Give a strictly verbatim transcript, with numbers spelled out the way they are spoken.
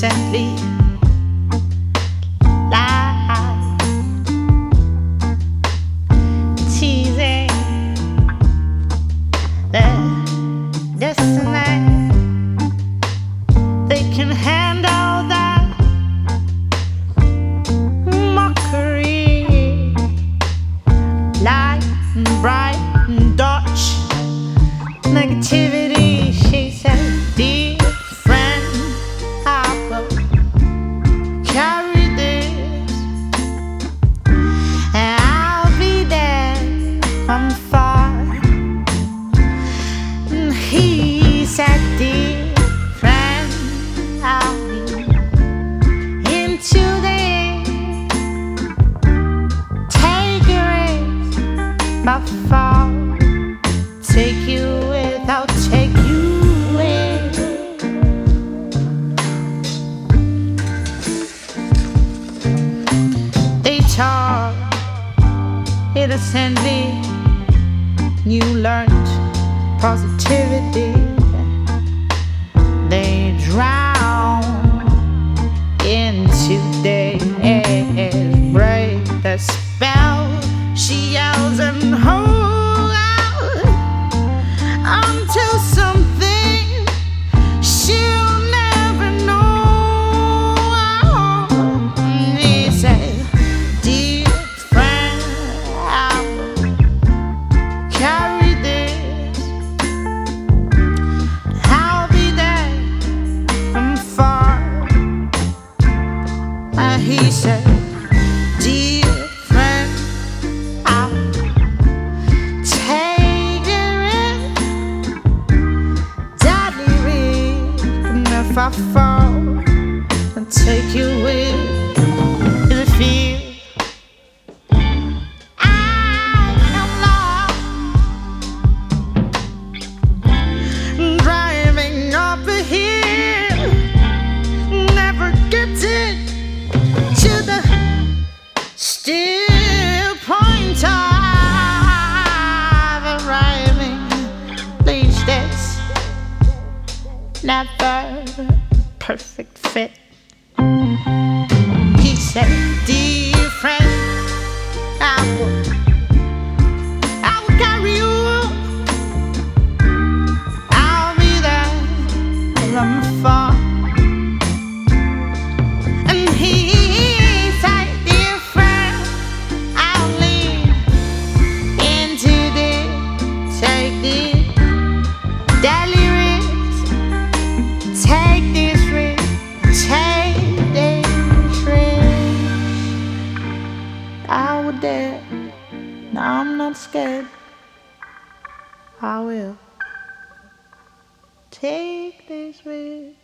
innocently lie, teasing their destiny. They can handle that mockery, light and bright and dodge negativity. She said, dear friend, I will carry this, and I'll be there from far. And he said, dear friend, I'll be into this, take a risk by far, take you with, I'll take you with. They talk innocently, you learned positivity. They drown into days, break the spell. She yells and holds out until something she'll never know. And he said, dear friend, I will carry this, I'll be there from far. And he said, dear friend, I'll take it, deadly risk. And if I fall, I'll take you with in the field. I am lost, driving up a hill, never getting to the still point of arriving. Please, this never perfect fit. He said, dear friend, I will, I will carry you, I'll be there from far. And he said, dear friend, I'll lean into this, take this deadly risk, take this risk, take this risk. I would dare, now I'm not scared, I will take this risk.